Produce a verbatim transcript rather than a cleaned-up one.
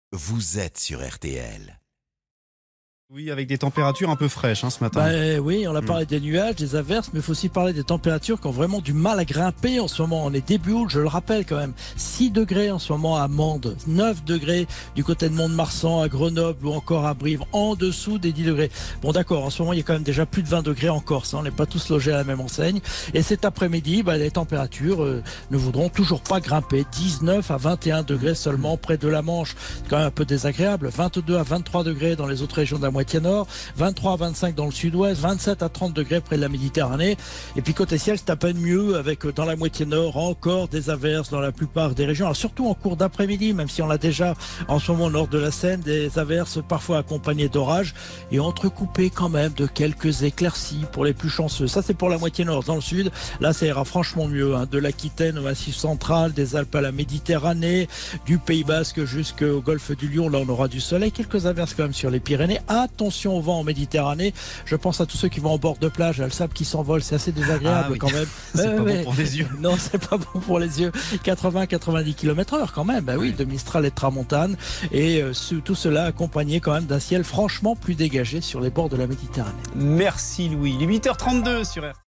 vous êtes sur R T L. Oui, avec des températures un peu fraîches hein, ce matin. Bah, oui, on a parlé des nuages, des averses, mais il faut aussi parler des températures qui ont vraiment du mal à grimper en ce moment. On est début août, je le rappelle quand même. six degrés en ce moment à Mende, neuf degrés du côté de Mont-de-Marsan, à Grenoble ou encore à Brive, en dessous des dix degrés. Bon d'accord, en ce moment il y a quand même déjà plus de vingt degrés en Corse, hein, on n'est pas tous logés à la même enseigne. Et cet après-midi, bah, les températures euh, ne voudront toujours pas grimper. dix-neuf à vingt et un degrés seulement près de la Manche. C'est quand même un peu désagréable. vingt-deux à vingt-trois degrés dans les autres régions de la moitié nord, vingt-trois à vingt-cinq dans le sud-ouest, vingt-sept à trente degrés près de la Méditerranée. Et puis côté ciel, c'est à peine mieux avec dans la moitié nord encore des averses dans la plupart des régions. Alors surtout en cours d'après-midi, même si on l'a déjà en ce moment au nord de la Seine, des averses parfois accompagnées d'orages et entrecoupées quand même de quelques éclaircies pour les plus chanceux. Ça c'est pour la moitié nord. Dans le sud, là ça ira franchement mieux, hein. De l'Aquitaine au Massif central, des Alpes à la Méditerranée, du Pays Basque jusqu'au golfe du Lion, là on aura du soleil, quelques averses quand même sur les Pyrénées. Attention au vent en Méditerranée. Je pense à tous ceux qui vont en bord de plage, à le sable qui s'envole, c'est assez désagréable ah, oui. quand même. c'est euh, pas mais... bon pour les yeux. Non, c'est pas bon pour les yeux. quatre-vingts à quatre-vingt-dix kilomètres heure quand même. Bah oui, oui, de Mistral et de Tramontane. Et euh, tout cela accompagné quand même d'un ciel franchement plus dégagé sur les bords de la Méditerranée. Merci Louis. Il est huit heures trente-deux sur R T L.